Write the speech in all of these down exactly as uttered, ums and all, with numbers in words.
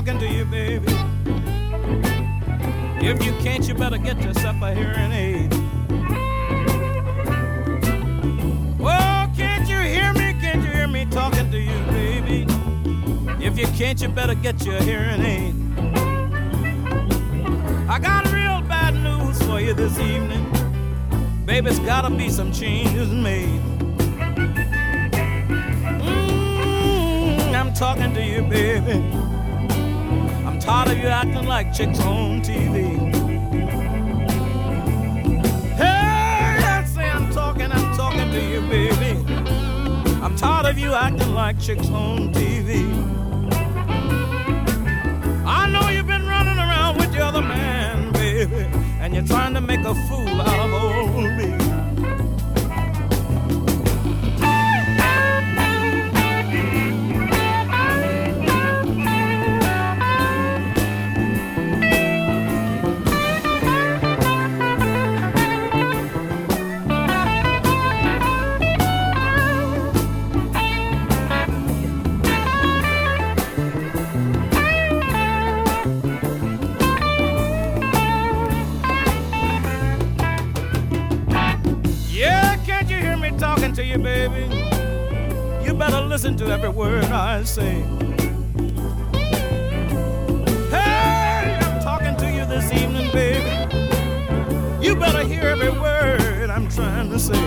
talking to you, baby. If you can't, you better get yourself a hearing aid. Oh, can't you hear me? Can't you hear me talking to you, baby? If you can't, you better get your hearing aid. I got real bad news for you this evening. Baby, it's gotta be some changes made. Mm, I'm talking to you, baby. I'm tired of you acting like chicks on T V. Hey, I say I'm talking, I'm talking to you, baby. I'm tired of you acting like chicks on T V. I know you've been running around with the other man, baby, and you're trying to make a fool out of old me. Talking to you, baby. You better listen to every word I say. Hey, I'm talking to you this evening, baby. You better hear every word I'm trying to say.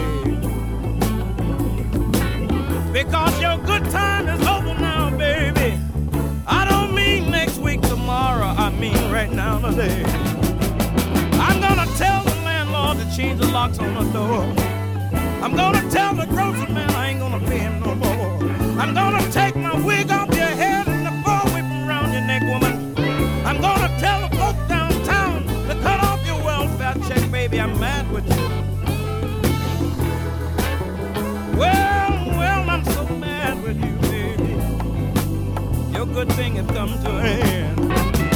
Because your good time is over now, baby. I don't mean next week, tomorrow. I mean right now, today. I'm gonna tell the landlord to change the locks on the door. I'm gonna tell the grocery man I ain't gonna pay him no more. I'm gonna take my wig off your head and the ball whip around your neck, woman. I'm gonna tell the folks downtown to cut off your welfare check, baby. I'm mad with you. Well, well, I'm so mad with you, baby. Your good thing has come to an end.